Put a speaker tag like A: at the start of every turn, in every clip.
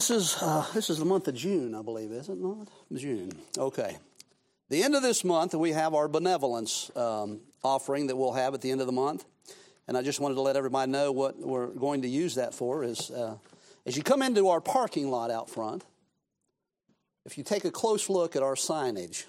A: This is the month of June, I believe, is it not? June. Okay. The end of this month, we have our benevolence offering that we'll have at the end of the month. And I just wanted to let everybody know what we're going to use that for is as you come into our parking lot out front, if you take a close look at our signage.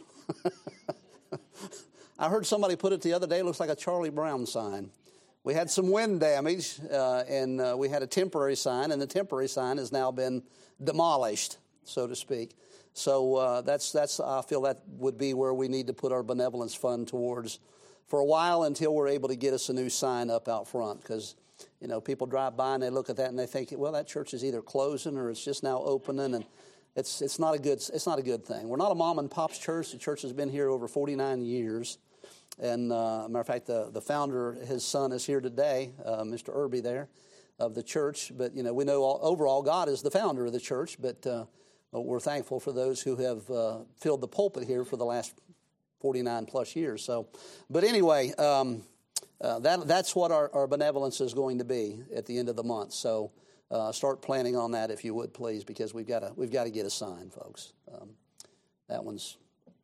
A: I heard somebody put it the other day, it looks like a Charlie Brown sign. We had some wind damage, and we had a temporary sign, and the temporary sign has now been demolished, so to speak. So that's I feel that would be where we need to put our benevolence fund towards for a while until we're able to get us a new sign up out front. Because, you know, people drive by and they look at that and they think, well, that church is either closing or it's just now opening, and it's not a good thing. We're not a mom and pop's church. The church has been here over 49 years. And matter of fact, the founder, his son, is here today, Mr. Irby there, of the church. But, you know, we know overall God is the founder of the church, but we're thankful for those who have filled the pulpit here for the last 49 plus years. So, but anyway, that's what our benevolence is going to be at the end of the month. So start planning on that if you would, please, because we've got to get a sign, folks. That one's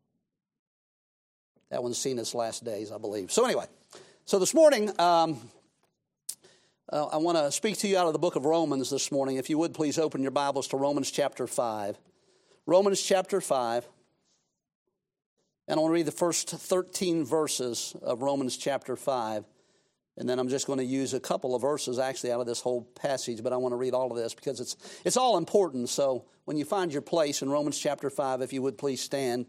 A: seen its last days, I believe. So anyway, so this morning, I want to speak to you out of the book of Romans this morning. If you would, please open your Bibles to Romans chapter 5. Romans chapter 5. And I want to read the first 13 verses of Romans chapter 5. And then I'm just going to use a couple of verses actually out of this whole passage, but I want to read all of this because it's all important. So when you find your place in Romans chapter 5, if you would please stand.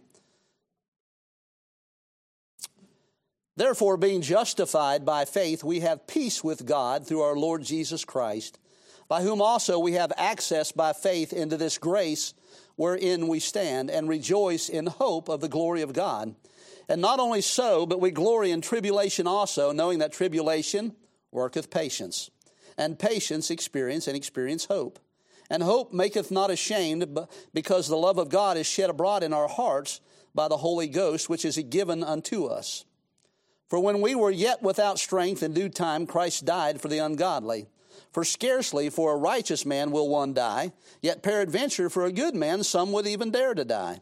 A: Therefore, being justified by faith, we have peace with God through our Lord Jesus Christ, by whom also we have access by faith into this grace wherein we stand, and rejoice in hope of the glory of God. And not only so, but we glory in tribulation also, knowing that tribulation worketh patience, and patience experience, and experience hope. And hope maketh not ashamed, because the love of God is shed abroad in our hearts by the Holy Ghost, which is given unto us. For when we were yet without strength, in due time Christ died for the ungodly. For scarcely for a righteous man will one die, yet peradventure for a good man some would even dare to die.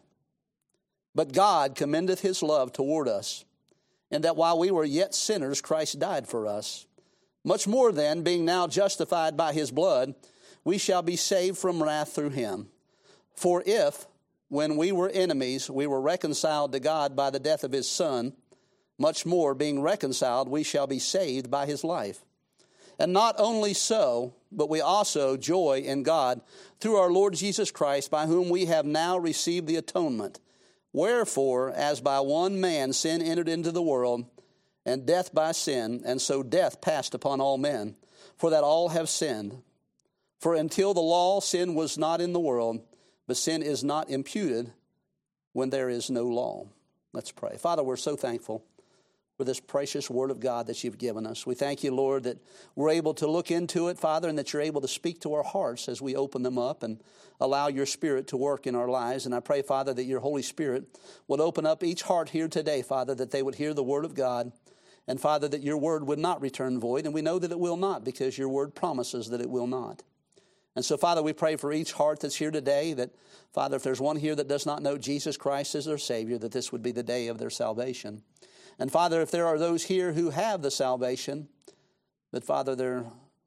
A: But God commendeth his love toward us, in that while we were yet sinners, Christ died for us. Much more then, being now justified by his blood, we shall be saved from wrath through him. For if, when we were enemies, we were reconciled to God by the death of his Son, much more, being reconciled, we shall be saved by his life. And not only so, but we also joy in God through our Lord Jesus Christ, by whom we have now received the atonement. Wherefore, as by one man sin entered into the world, and death by sin, and so death passed upon all men, for that all have sinned. For until the law, sin was not in the world, but sin is not imputed when there is no law. Let's pray. Father, we're so thankful for this precious word of God that you've given us. We thank you, Lord, that we're able to look into it, Father, and that you're able to speak to our hearts as we open them up and allow your Spirit to work in our lives. And I pray, Father, that your Holy Spirit would open up each heart here today, Father, that they would hear the word of God. And, Father, that your word would not return void. And we know that it will not, because your word promises that it will not. And so, Father, we pray for each heart that's here today that, Father, if there's one here that does not know Jesus Christ as their Savior, that this would be the day of their salvation. And, Father, if there are those here who have the salvation, but, Father, they're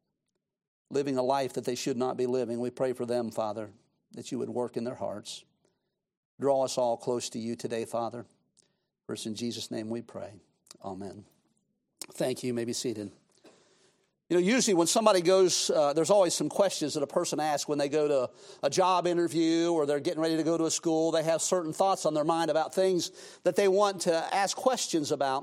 A: living a life that they should not be living, we pray for them, Father, that you would work in their hearts. Draw us all close to you today, Father. First, in Jesus' name we pray. Amen. Thank you. You may be seated. You know, usually when somebody goes, there's always some questions that a person asks when they go to a job interview or they're getting ready to go to a school. They have certain thoughts on their mind about things that they want to ask questions about.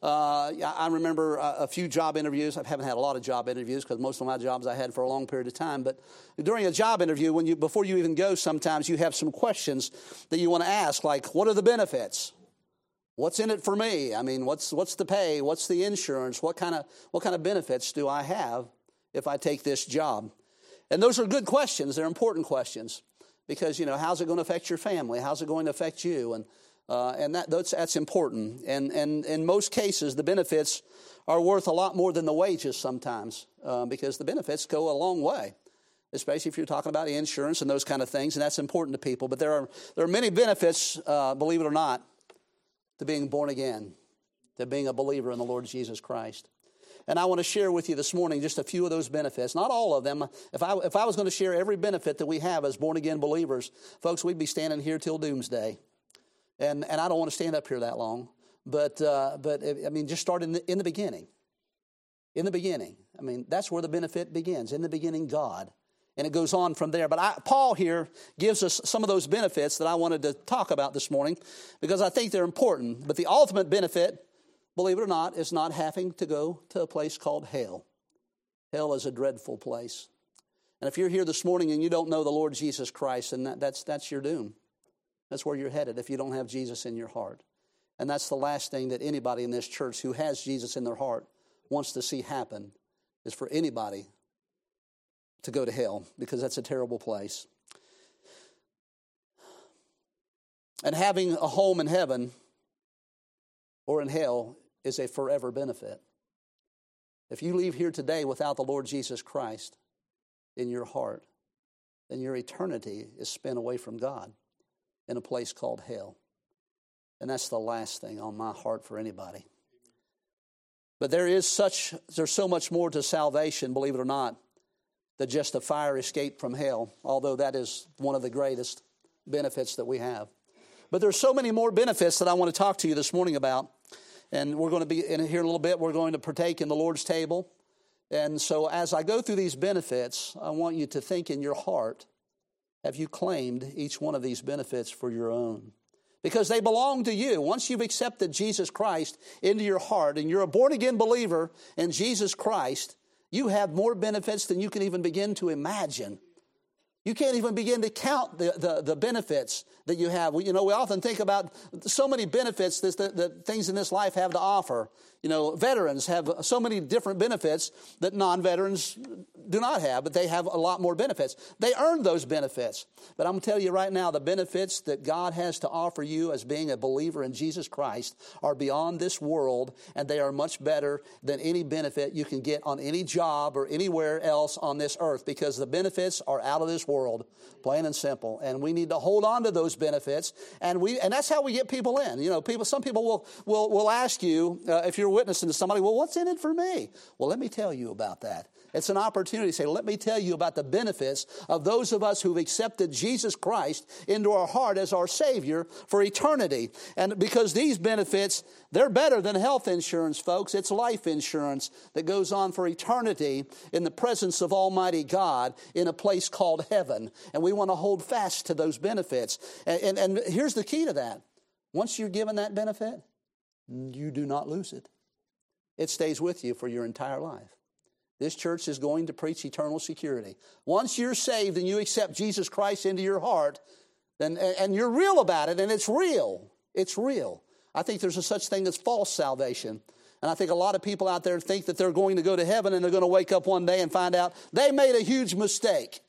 A: I remember a few job interviews. I haven't had a lot of job interviews because most of my jobs I had for a long period of time. But during a job interview, before you even go, sometimes you have some questions that you want to ask, like, what are the benefits? What's in it for me? I mean, what's the pay? What's the insurance? What kind of benefits do I have if I take this job? And those are good questions. They're important questions because, you know, how's it going to affect your family? How's it going to affect you? And that's important. And in most cases, the benefits are worth a lot more than the wages sometimes because the benefits go a long way. especially if you're talking about insurance and those kind of things, and that's important to people. But there are many benefits, believe it or not, to being born again, to being a believer in the Lord Jesus Christ. And I want to share with you this morning just a few of those benefits, not all of them. If I was going to share every benefit that we have as born-again believers, folks, we'd be standing here till doomsday. And I don't want to stand up here that long. But I mean, just start in the beginning. In the beginning. I mean, that's where the benefit begins. In the beginning, God. And it goes on from there. But Paul here gives us some of those benefits that I wanted to talk about this morning because I think they're important. But the ultimate benefit, believe it or not, is not having to go to a place called hell. Hell is a dreadful place. And if you're here this morning and you don't know the Lord Jesus Christ, then that's your doom. That's where you're headed if you don't have Jesus in your heart. And that's the last thing that anybody in this church who has Jesus in their heart wants to see happen, is for anybody to go to hell, because that's a terrible place. And having a home in heaven or in hell is a forever benefit. If you leave here today without the Lord Jesus Christ in your heart, then your eternity is spent away from God in a place called hell. And that's the last thing on my heart for anybody. But there's so much more to salvation, believe it or not, than just a fire escape from hell, although that is one of the greatest benefits that we have. But there's so many more benefits that I want to talk to you this morning about. And we're going to be in here in a little bit. We're going to partake in the Lord's table. And so as I go through these benefits, I want you to think in your heart, have you claimed each one of these benefits for your own? Because they belong to you. Once you've accepted Jesus Christ into your heart and you're a born-again believer in Jesus Christ, you have more benefits than you can even begin to imagine. You can't even begin to count the benefits that you have. We often think about so many benefits that things in this life have to offer. Veterans have so many different benefits that non-veterans do not have, but they have a lot more benefits. They earn those benefits. But I'm going to tell you right now, the benefits that God has to offer you as being a believer in Jesus Christ are beyond this world, and they are much better than any benefit you can get on any job or anywhere else on this earth, because the benefits are out of this world, plain and simple. And we need to hold on to those benefits, and that's how we get people in. Some people will ask you, if you're witnessing to somebody, well, what's in it for me? Well, let me tell you about that. It's an opportunity to say, let me tell you about the benefits of those of us who've accepted Jesus Christ into our heart as our Savior for eternity. And because these benefits, they're better than health insurance, folks. It's life insurance that goes on for eternity in the presence of Almighty God in a place called heaven. And we want to hold fast to those benefits. And here's the key to that. Once you're given that benefit, you do not lose it. It stays with you for your entire life. This church is going to preach eternal security. Once you're saved and you accept Jesus Christ into your heart, and you're real about it, and it's real. It's real. I think there's a such thing as false salvation. And I think a lot of people out there think that they're going to go to heaven and they're going to wake up one day and find out they made a huge mistake.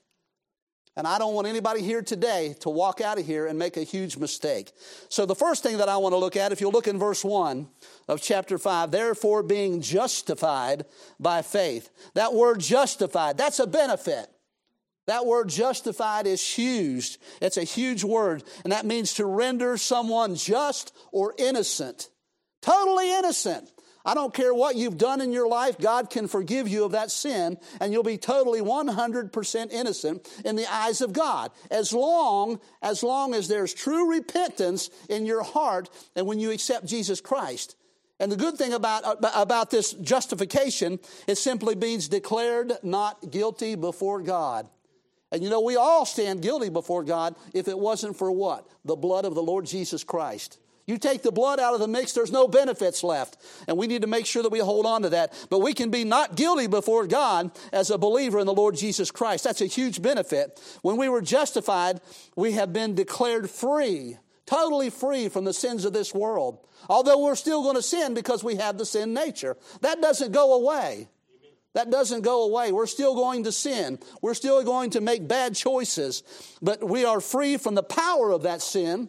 A: And I don't want anybody here today to walk out of here and make a huge mistake. So the first thing that I want to look at, if you'll look in verse 1 of chapter 5, therefore being justified by faith. That word justified, that's a benefit. That word justified is huge. It's a huge word. And that means to render someone just or innocent. Totally innocent. I don't care what you've done in your life, God can forgive you of that sin, and you'll be totally 100% innocent in the eyes of God. As long as there's true repentance in your heart and when you accept Jesus Christ. And the good thing about this justification, it simply means declared not guilty before God. And we all stand guilty before God if it wasn't for what? The blood of the Lord Jesus Christ. You take the blood out of the mix, there's no benefits left. And we need to make sure that we hold on to that. But we can be not guilty before God as a believer in the Lord Jesus Christ. That's a huge benefit. When we were justified, we have been declared free, totally free from the sins of this world. Although we're still going to sin because we have the sin nature. That doesn't go away. That doesn't go away. We're still going to sin. We're still going to make bad choices. But we are free from the power of that sin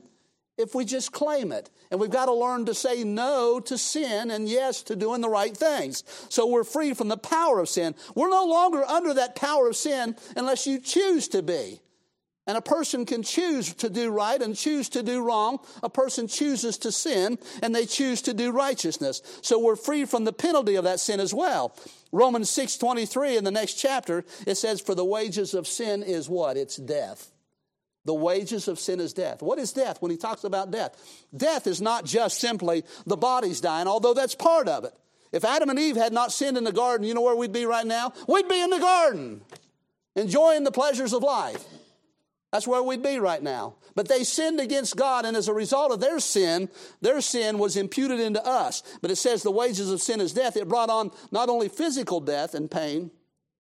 A: if we just claim it. And we've got to learn to say no to sin and yes to doing the right things. So we're free from the power of sin. We're no longer under that power of sin unless you choose to be. And a person can choose to do right and choose to do wrong. A person chooses to sin and they choose to do righteousness. So we're free from the penalty of that sin as well. Romans 6:23 in the next chapter, it says, for the wages of sin is what? It's death. The wages of sin is death. What is death when he talks about death? Death is not just simply the body's dying, although that's part of it. If Adam and Eve had not sinned in the garden, you know where we'd be right now? We'd be in the garden, enjoying the pleasures of life. That's where we'd be right now. But they sinned against God, and as a result of their sin was imputed into us. But it says the wages of sin is death. It brought on not only physical death and pain,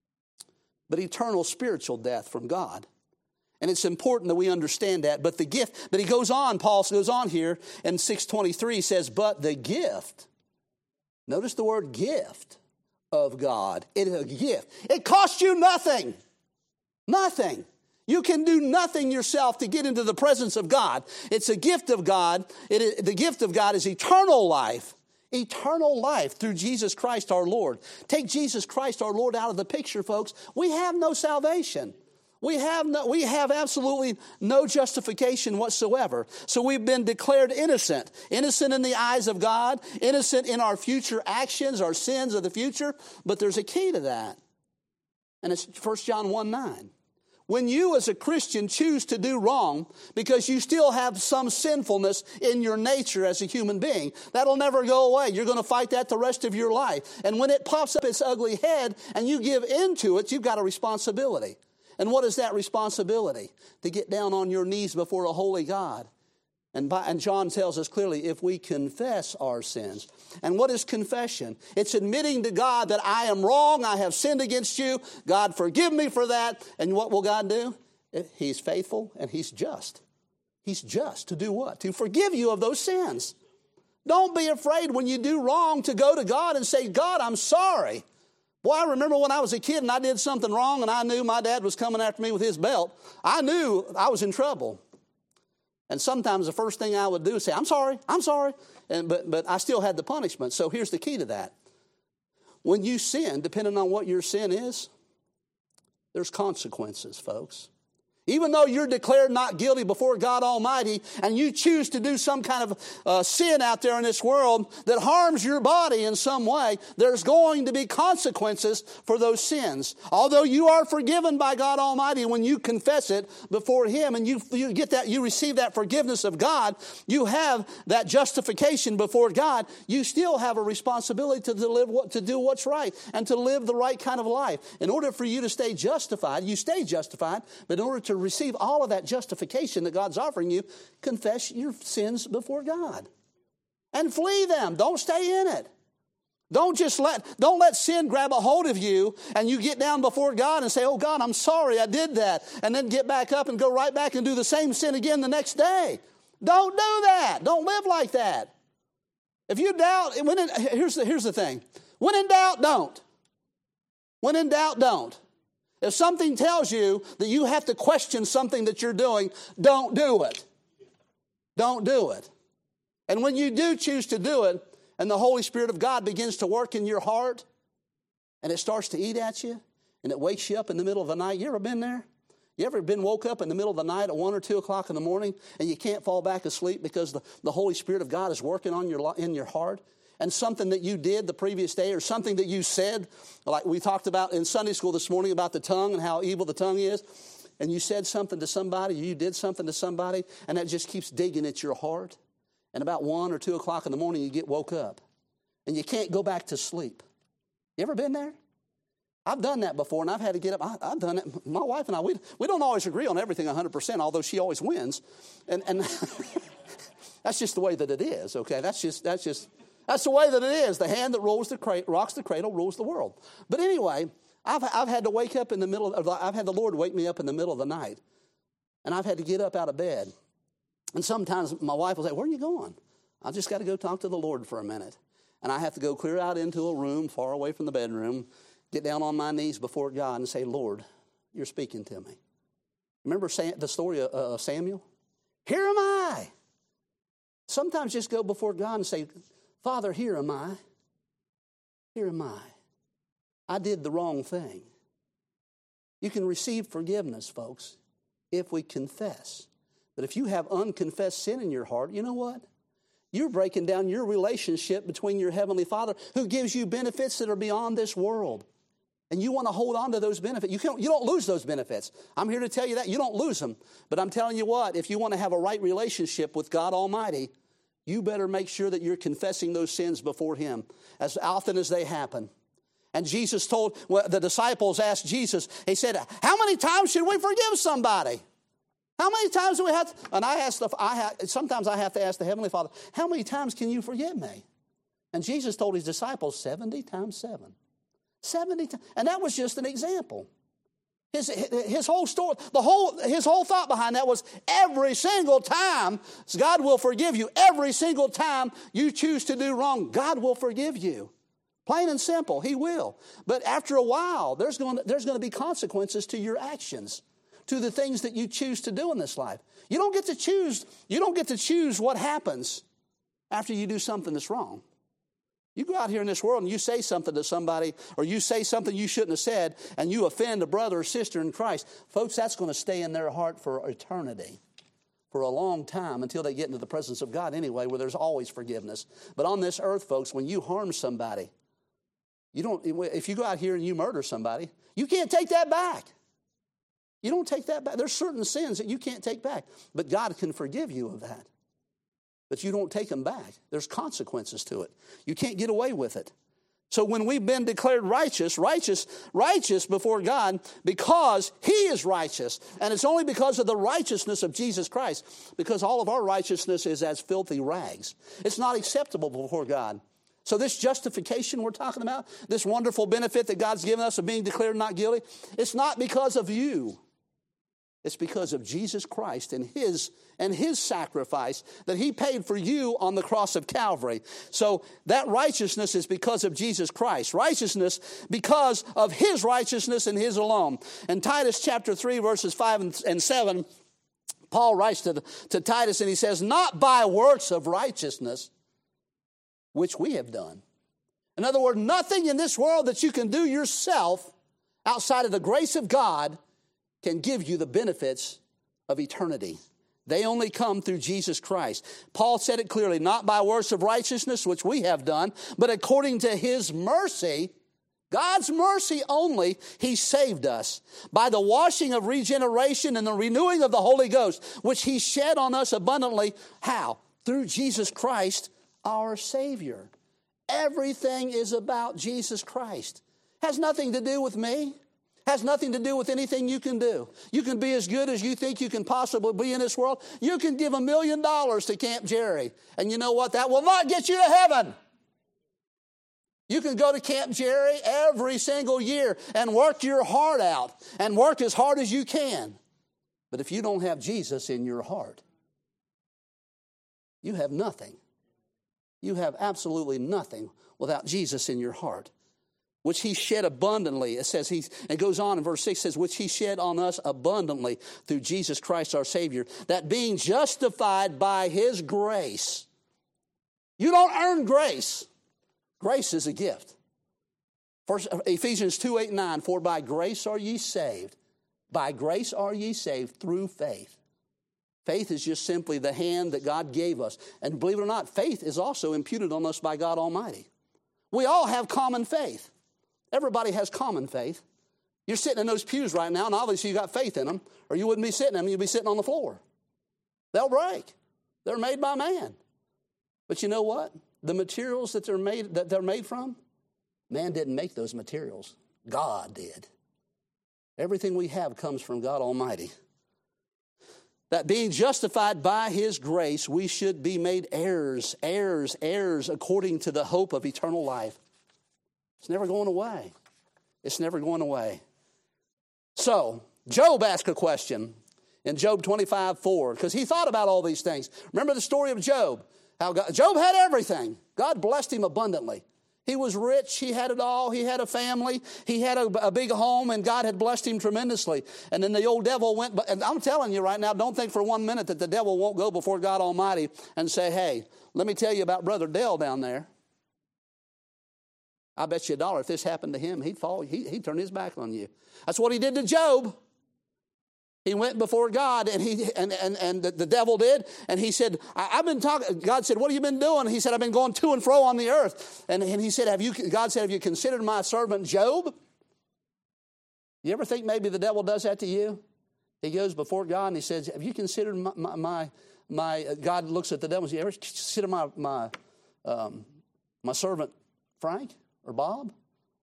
A: but eternal spiritual death from God. And it's important that we understand that. But the gift, but he goes on, Paul goes on here in 6:23, he says, but the gift, notice the word gift of God. It is a gift. It costs you nothing. Nothing. You can do nothing yourself to get into the presence of God. It's a gift of God. The gift of God is eternal life. Eternal life through Jesus Christ our Lord. Take Jesus Christ our Lord out of the picture, folks. We have no salvation. We have absolutely no justification whatsoever. So we've been declared innocent. Innocent in the eyes of God. Innocent in our future actions, our sins of the future. But there's a key to that. And it's 1 John 1:9. When you as a Christian choose to do wrong because you still have some sinfulness in your nature as a human being, that'll never go away. You're going to fight that the rest of your life. And when it pops up its ugly head and you give into it, you've got a responsibility. And what is that responsibility? To get down on your knees before a holy God. And John tells us clearly, if we confess our sins. And what is confession? It's admitting to God that I am wrong, I have sinned against you. God, forgive me for that. And what will God do? He's faithful and He's just. He's just to do what? To forgive you of those sins. Don't be afraid when you do wrong to go to God and say, God, I'm sorry. Boy, I remember when I was a kid and I did something wrong and I knew my dad was coming after me with his belt. I knew I was in trouble. And sometimes the first thing I would do is say, I'm sorry. But I still had the punishment. So here's the key to that. When you sin, depending on what your sin is, there's consequences, folks. Even though you're declared not guilty before God Almighty and you choose to do some kind of sin out there in this world that harms your body in some way, there's going to be consequences for those sins. Although you are forgiven by God Almighty when you confess it before Him and you get that, you receive that forgiveness of God, you have that justification before God, you still have a responsibility to do what's right and to live the right kind of life. In order for you to stay justified, you stay justified, but in order to receive all of that justification that God's offering you, confess your sins before God and flee them. Don't stay in it. Don't let sin grab a hold of you and you get down before God and say, oh God, I'm sorry I did that. And then get back up and go right back and do the same sin again the next day. Don't do that. Don't live like that. If you doubt, here's the thing. When in doubt, don't. When in doubt, don't. If something tells you that you have to question something that you're doing, don't do it. Don't do it. And when you do choose to do it, and the Holy Spirit of God begins to work in your heart, and it starts to eat at you, and it wakes you up in the middle of the night. You ever been there? You ever been woke up in the middle of the night at 1 or 2 o'clock in the morning, and you can't fall back asleep because the Holy Spirit of God is working on in your heart? And something that you did the previous day or something that you said, like we talked about in Sunday school this morning about the tongue and how evil the tongue is, and you said something to somebody, you did something to somebody, and that just keeps digging at your heart. And about 1 or 2 o'clock in the morning, you get woke up, and you can't go back to sleep. You ever been there? I've done that before, and I've had to get up. I've done it. My wife and I, we don't always agree on everything 100%, although she always wins. And that's just the way that it is, okay? That's the way that it is. The hand that rocks the cradle rules the world. But anyway, I've had to wake up in the middle of, I've had the Lord wake me up in the middle of the night. And I've had to get up out of bed. And sometimes my wife will say, where are you going? I've just got to go talk to the Lord for a minute. And I have to go clear out into a room far away from the bedroom, get down on my knees before God and say, Lord, you're speaking to me. Remember the story of Samuel? Here am I. Sometimes just go before God and say, Father, here am I. Here am I. I did the wrong thing. You can receive forgiveness, folks, if we confess. But if you have unconfessed sin in your heart, you know what? You're breaking down your relationship between your Heavenly Father, who gives you benefits that are beyond this world. And you want to hold on to those benefits. You don't lose those benefits. I'm here to tell you that. You don't lose them. But I'm telling you what, if you want to have a right relationship with God Almighty, you better make sure that you're confessing those sins before Him as often as they happen. And Jesus told, the disciples asked Jesus, he said, how many times should we forgive somebody? How many times do we have to? And sometimes I have to ask the Heavenly Father, how many times can you forgive me? And Jesus told His disciples 70 times 7. 70 times. And that was just an example. His whole story, his whole thought behind that was every single time God will forgive you. Every single time you choose to do wrong, God will forgive you. Plain and simple, He will. But after a while, there's going to be consequences to your actions, to the things that you choose to do in this life. You don't get to choose what happens after you do something that's wrong. You go out here in this world and you say something to somebody, or you say something you shouldn't have said, and you offend a brother or sister in Christ. Folks, that's going to stay in their heart for eternity, for a long time, until they get into the presence of God anyway, where there's always forgiveness. But on this earth, folks, when you harm somebody, if you go out here and you murder somebody, you can't take that back. You don't take that back. There's certain sins that you can't take back, but God can forgive you of that. But you don't take them back. There's consequences to it. You can't get away with it. So when we've been declared righteous before God, because He is righteous, and it's only because of the righteousness of Jesus Christ, because all of our righteousness is as filthy rags. It's not acceptable before God. So this justification we're talking about, this wonderful benefit that God's given us of being declared not guilty, it's not because of you. It's because of Jesus Christ and His sacrifice that He paid for you on the cross of Calvary. So that righteousness is because of Jesus Christ. Righteousness because of His righteousness and His alone. In Titus chapter 3, verses 5 and 7, Paul writes to Titus and he says, not by works of righteousness, which we have done. In other words, nothing in this world that you can do yourself outside of the grace of God can give you the benefits of eternity. They only come through Jesus Christ. Paul said it clearly, not by works of righteousness, which we have done, but according to His mercy, God's mercy only, He saved us by the washing of regeneration and the renewing of the Holy Ghost, which He shed on us abundantly. How? Through Jesus Christ, our Savior. Everything is about Jesus Christ. Has nothing to do with me. Has nothing to do with anything you can do. You can be as good as you think you can possibly be in this world. You can give $1 million to Camp Jerry. And you know what? That will not get you to heaven. You can go to Camp Jerry every single year and work your heart out and work as hard as you can. But if you don't have Jesus in your heart, you have nothing. You have absolutely nothing without Jesus in your heart, which He shed abundantly. It says it goes on in verse 6, says, which He shed on us abundantly through Jesus Christ our Savior, that being justified by His grace. You don't earn grace. Grace is a gift. First, Ephesians 2:8-9, for by grace are ye saved. By grace are ye saved through faith. Faith is just simply the hand that God gave us. And believe it or not, faith is also imputed on us by God Almighty. We all have common faith. Everybody has common faith. You're sitting in those pews right now, and obviously you got faith in them, or you wouldn't be sitting in them, you'd be sitting on the floor. They'll break. They're made by man. But you know what? The materials that they're made from, man didn't make those materials. God did. Everything we have comes from God Almighty. That being justified by His grace, we should be made heirs according to the hope of eternal life. It's never going away. It's never going away. So, Job asked a question in Job 25:4, because he thought about all these things. Remember the story of Job? How Job had everything. God blessed him abundantly. He was rich. He had it all. He had a family. He had a big home, and God had blessed him tremendously. And then the old devil went, and I'm telling you right now, don't think for 1 minute that the devil won't go before God Almighty and say, hey, let me tell you about Brother Dell down there. I bet you $1 if this happened to him, he'd fall. He'd turn his back on you. That's what he did to Job. He went before God, and the devil did, and he said, I've been talking. God said, what have you been doing? He said, I've been going to and fro on the earth. And he said, God said, have you considered my servant Job? You ever think maybe the devil does that to you? He goes before God and he says, have you considered my God looks at the devil and says, you ever consider my servant Frank or Bob?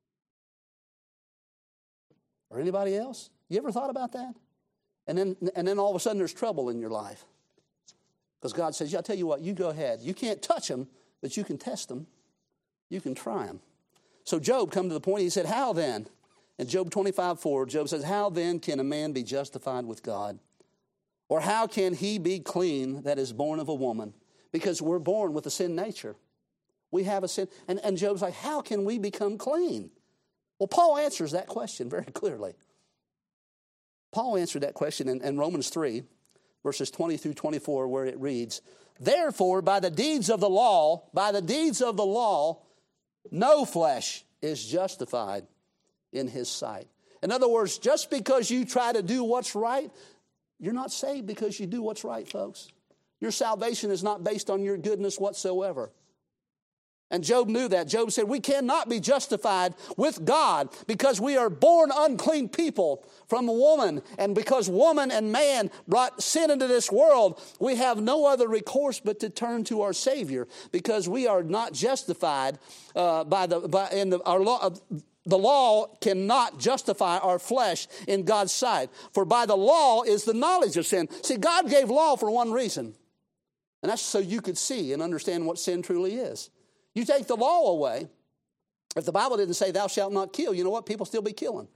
A: Or anybody else? You ever thought about that? And then all of a sudden there's trouble in your life. Because God says, I'll tell you what, you go ahead. You can't touch them, but you can test them. You can try them. So Job come to the point, he said, how then? In Job 25:4, Job says, how then can a man be justified with God? Or how can he be clean that is born of a woman? Because we're born with a sin nature. We have a sin. And Job's like, how can we become clean? Well, Paul answers that question very clearly. Paul answered that question in Romans 3, verses 20 through 24, where it reads, therefore, by the deeds of the law, no flesh is justified in his sight. In other words, just because you try to do what's right, you're not saved because you do what's right, folks. Your salvation is not based on your goodness whatsoever. And Job knew that. Job said, we cannot be justified with God because we are born unclean people from a woman. And because woman and man brought sin into this world, we have no other recourse but to turn to our Savior, because we are not justified our law. The law cannot justify our flesh in God's sight. For by the law is the knowledge of sin. See, God gave law for one reason. And that's so you could see and understand what sin truly is. You take the law away. If the Bible didn't say thou shalt not kill, you know what? People still be killing.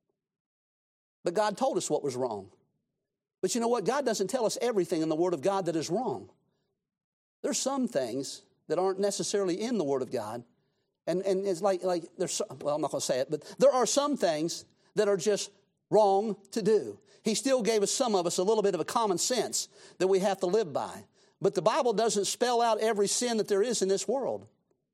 A: But God told us what was wrong. But you know what? God doesn't tell us everything in the Word of God that is wrong. There's some things that aren't necessarily in the Word of God. And it's like there's, well, I'm not going to say it, but there are some things that are just wrong to do. He still gave some of us a little bit of a common sense that we have to live by. But the Bible doesn't spell out every sin that there is in this world.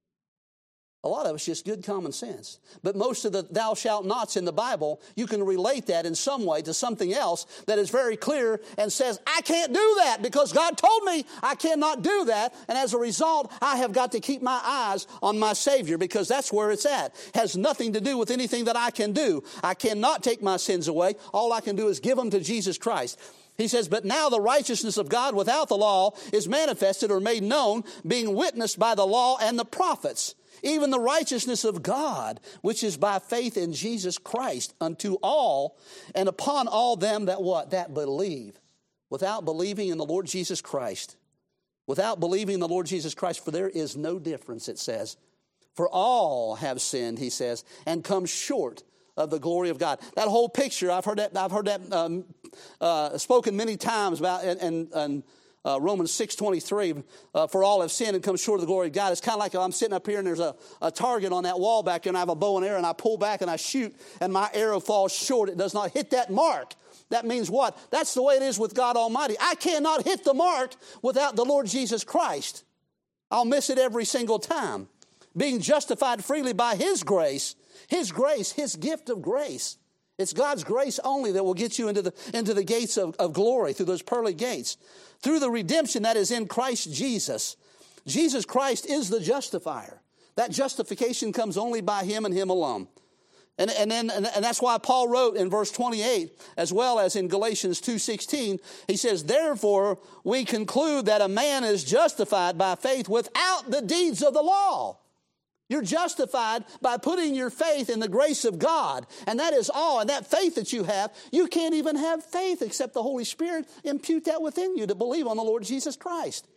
A: A lot of it's just good common sense. But most of the thou shalt nots in the Bible, you can relate that in some way to something else that is very clear and says, I can't do that because God told me I cannot do that. And as a result, I have got to keep my eyes on my Savior because that's where it's at. It has nothing to do with anything that I can do. I cannot take my sins away. All I can do is give them to Jesus Christ. He says, but now the righteousness of God without the law is manifested or made known, being witnessed by the law and the prophets. Even the righteousness of God, which is by faith in Jesus Christ, unto all and upon all them that what? That believe. Without believing in the Lord Jesus Christ. Without believing in the Lord Jesus Christ, for there is no difference, it says. For all have sinned, he says, and come short of the glory of God. That whole picture, I've heard that spoken many times about, and Romans 6:23, for all have sinned and come short of the glory of God. It's kind of like I'm sitting up here and there's a target on that wall back there, and I have a bow and arrow, and I pull back and I shoot, and my arrow falls short. It does not hit that mark. That means what? That's the way it is with God Almighty. I cannot hit the mark without the Lord Jesus Christ. I'll miss it every single time. Being justified freely by His grace, His gift of grace. It's God's grace only that will get you into the gates of glory, through those pearly gates. Through the redemption that is in Christ Jesus. Jesus Christ is the justifier. That justification comes only by Him and Him alone. And that's why Paul wrote in verse 28, as well as in Galatians 2:16, he says, therefore we conclude that a man is justified by faith without the deeds of the law. You're justified by putting your faith in the grace of God. And that is all. And that faith that you have, you can't even have faith except the Holy Spirit impute that within you to believe on the Lord Jesus Christ.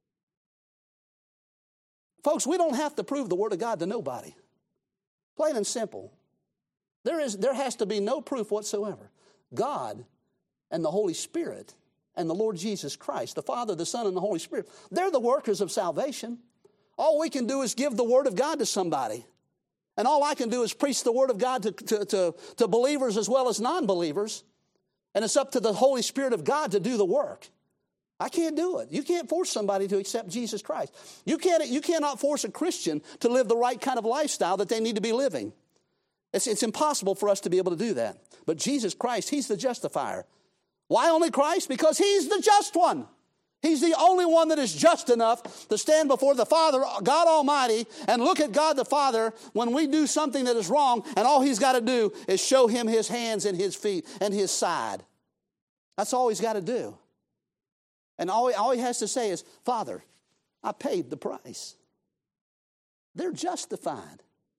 A: Folks, we don't have to prove the Word of God to nobody. Plain and simple. There has to be no proof whatsoever. God and the Holy Spirit and the Lord Jesus Christ, the Father, the Son, and the Holy Spirit, they're the workers of salvation. All we can do is give the Word of God to somebody. And all I can do is preach the Word of God to believers as well as non-believers. And it's up to the Holy Spirit of God to do the work. I can't do it. You can't force somebody to accept Jesus Christ. You cannot force a Christian to live the right kind of lifestyle that they need to be living. It's impossible for us to be able to do that. But Jesus Christ, He's the justifier. Why only Christ? Because He's the just one. He's the only one that is just enough to stand before the Father, God Almighty, and look at God the Father when we do something that is wrong, and all He's got to do is show Him His hands and His feet and His side. That's all He's got to do. And all he has to say is, Father, I paid the price. They're justified.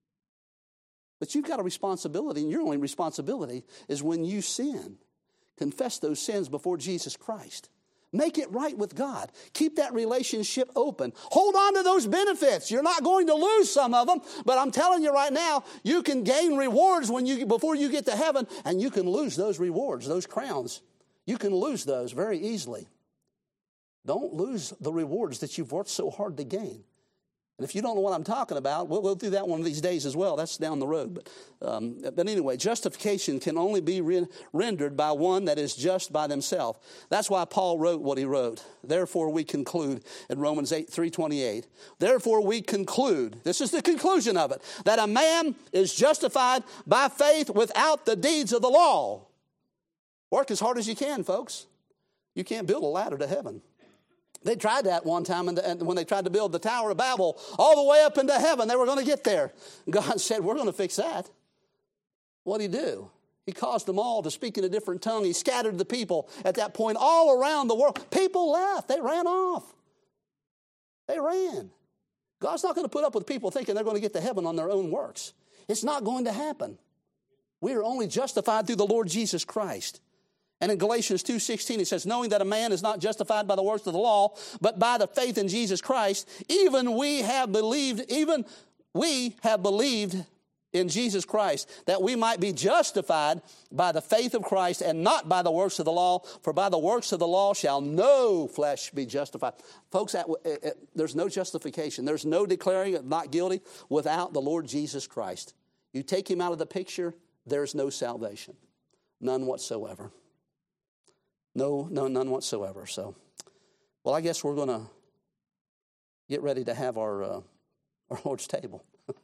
A: But you've got a responsibility, and your only responsibility is when you sin. Confess those sins before Jesus Christ. Make it right with God. Keep that relationship open. Hold on to those benefits. You're not going to lose some of them, but I'm telling you right now, you can gain rewards before you get to heaven, and you can lose those rewards, those crowns. You can lose those very easily. Don't lose the rewards that you've worked so hard to gain. And if you don't know what I'm talking about, we'll go through that one of these days as well. That's down the road. But anyway, justification can only be rendered by one that is just by themselves. That's why Paul wrote what he wrote. Therefore we conclude in Romans 3:28. Therefore we conclude, this is the conclusion of it, that a man is justified by faith without the deeds of the law. Work as hard as you can, folks. You can't build a ladder to heaven. They tried that one time when they tried to build the Tower of Babel all the way up into heaven. They were going to get there. God said, we're going to fix that. What did He do? He caused them all to speak in a different tongue. He scattered the people at that point all around the world. People left. They ran off. They ran. God's not going to put up with people thinking they're going to get to heaven on their own works. It's not going to happen. We are only justified through the Lord Jesus Christ. And in Galatians 2:16, it says, knowing that a man is not justified by the works of the law, but by the faith in Jesus Christ, even we have believed in Jesus Christ, that we might be justified by the faith of Christ and not by the works of the law. For by the works of the law shall no flesh be justified. Folks, there's no justification. There's no declaring of not guilty without the Lord Jesus Christ. You take Him out of the picture, there's no salvation. None whatsoever. No, none whatsoever. So, well, I guess we're going to get ready to have our Lord's table.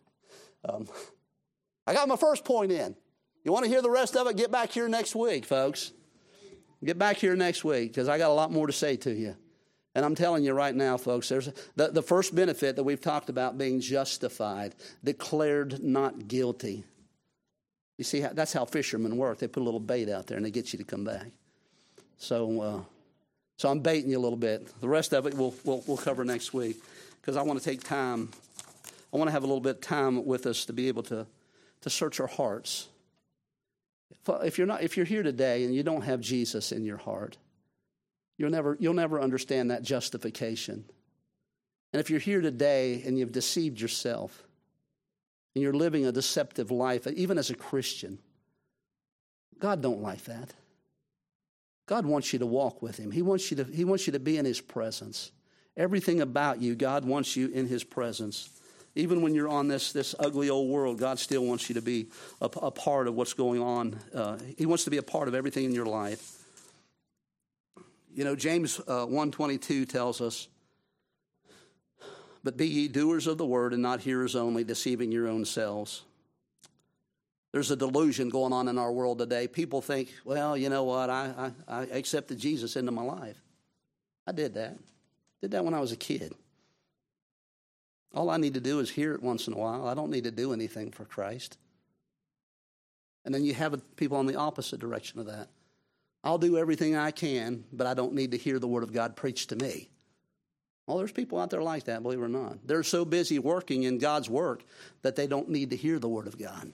A: I got my first point in. You want to hear the rest of it? Get back here next week, folks. Get back here next week because I got a lot more to say to you. And I'm telling you right now, folks, there's the first benefit that we've talked about, being justified, declared not guilty. You see, that's how fishermen work. They put a little bait out there and they get you to come back. So I'm baiting you a little bit. The rest of it we'll cover next week because I want to take time. I want to have a little bit of time with us to be able to search our hearts. If you're here today and you don't have Jesus in your heart, you'll never understand that justification. And if you're here today and you've deceived yourself and you're living a deceptive life, even as a Christian, God don't like that. God wants you to walk with Him. He wants you to be in His presence. Everything about you, God wants you in His presence. Even when you're on this ugly old world, God still wants you to be a part of what's going on. He wants to be a part of everything in your life. You know, James 1:22 tells us, but be ye doers of the word and not hearers only, deceiving your own selves. There's a delusion going on in our world today. People think, well, you know what, I accepted Jesus into my life. I did that. Did that when I was a kid. All I need to do is hear it once in a while. I don't need to do anything for Christ. And then you have people on the opposite direction of that. I'll do everything I can, but I don't need to hear the Word of God preached to me. Well, there's people out there like that, believe it or not. They're so busy working in God's work that they don't need to hear the Word of God.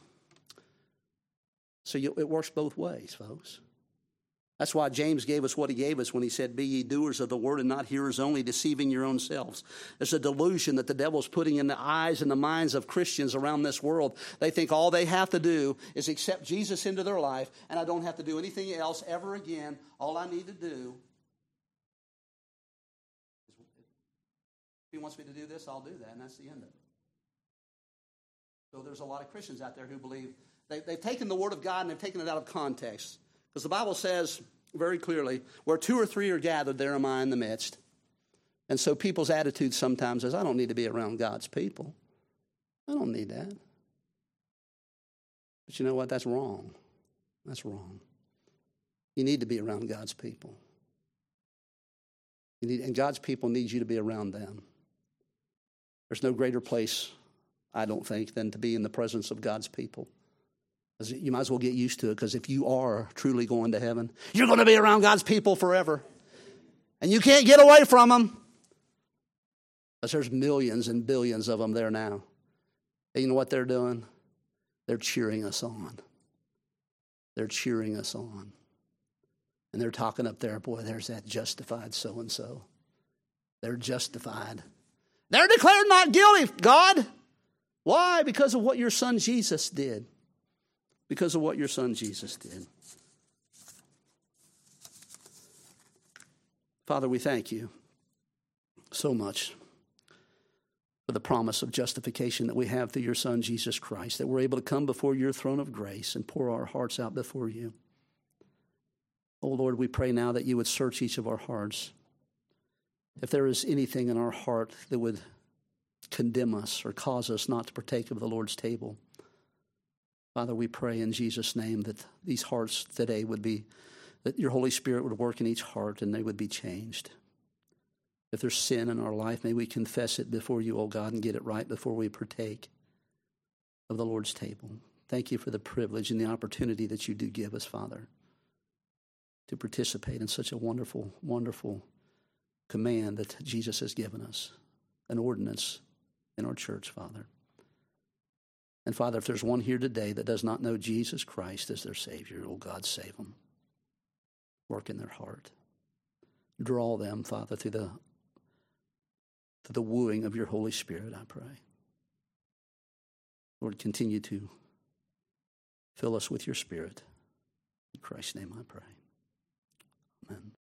A: So it works both ways, folks. That's why James gave us what he gave us when he said, be ye doers of the word and not hearers only, deceiving your own selves. There's a delusion that the devil's putting in the eyes and the minds of Christians around this world. They think all they have to do is accept Jesus into their life, and I don't have to do anything else ever again. All I need to do If he wants me to do this, I'll do that, and that's the end of it. So there's a lot of Christians out there who believe they've taken the Word of God and they've taken it out of context. Because the Bible says very clearly, where 2 or 3 are gathered, there am I in the midst. And so people's attitude sometimes is, I don't need to be around God's people. I don't need that. But you know what? That's wrong. That's wrong. You need to be around God's people. And God's people need you to be around them. There's no greater place, I don't think, than to be in the presence of God's people. You might as well get used to it, because if you are truly going to heaven, you're going to be around God's people forever. And you can't get away from them. Because there's millions and billions of them there now. And you know what they're doing? They're cheering us on. They're cheering us on. And they're talking up there, boy, there's that justified so-and-so. They're justified. They're declared not guilty, God. Why? Because of what your son Jesus did. Because of what your son Jesus did. Father, we thank you so much for the promise of justification that we have through your son Jesus Christ, that we're able to come before your throne of grace and pour our hearts out before you. Oh, Lord, we pray now that you would search each of our hearts. If there is anything in our heart that would condemn us or cause us not to partake of the Lord's table, Father, we pray in Jesus' name that these hearts today would be, that your Holy Spirit would work in each heart and they would be changed. If there's sin in our life, may we confess it before you, oh God, and get it right before we partake of the Lord's table. Thank you for the privilege and the opportunity that you do give us, Father, to participate in such a wonderful, wonderful command that Jesus has given us, an ordinance in our church, Father. And Father, if there's one here today that does not know Jesus Christ as their Savior, oh God, save them. Work in their heart. Draw them, Father, through the wooing of your Holy Spirit, I pray. Lord, continue to fill us with your Spirit. In Christ's name I pray. Amen.